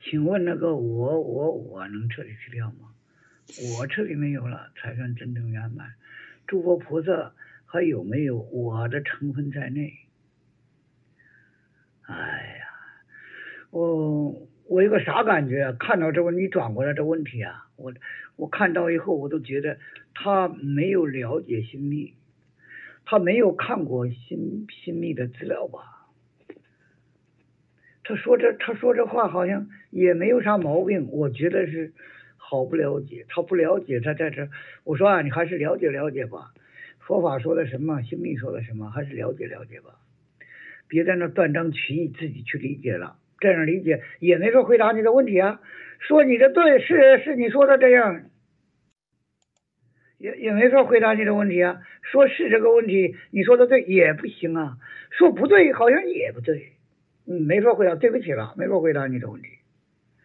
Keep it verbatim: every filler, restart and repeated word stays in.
请问那个我我我能彻底去掉吗？我彻底没有了，才算真正圆满。诸佛菩萨还有没有我的成分在内？哎呀，我我有个啥感觉啊？看到这个你转过来这问题啊，我我看到以后我都觉得他没有了解心密，他没有看过心心密的资料吧？他说这他说这话好像也没有啥毛病，我觉得是好不了解。他不了解，他在这，我说啊，你还是了解了解吧。佛法说的什么，心密说的什么，还是了解了解吧。别在那断章取义，自己去理解了，这样理解也没法回答你的问题啊。说你的对是是你说的这样，也也没法回答你的问题啊。说是这个问题，你说的对也不行啊。说不对，好像也不对。嗯，没法回答，对不起了，没法回答你的问题。